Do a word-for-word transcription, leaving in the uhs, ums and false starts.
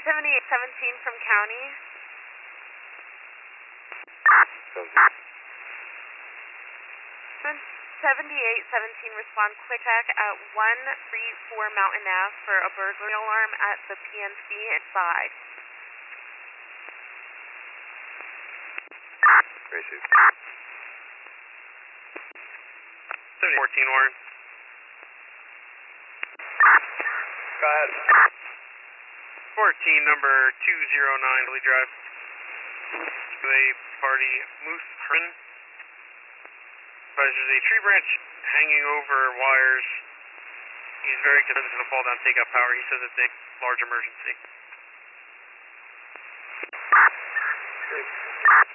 seventy-eight seventeen from county. seventy-eight seventeen respond quick tech at one three four Mountain Ave for a burglary alarm at the P N C inside. seventy fourteen Warren. Go ahead. fourteen, number two zero nine, Lee Drive. To a party, Moose Herman. There's a tree branch hanging over wires. He's very concerned it's going to fall down, take out power. He says it's a large emergency.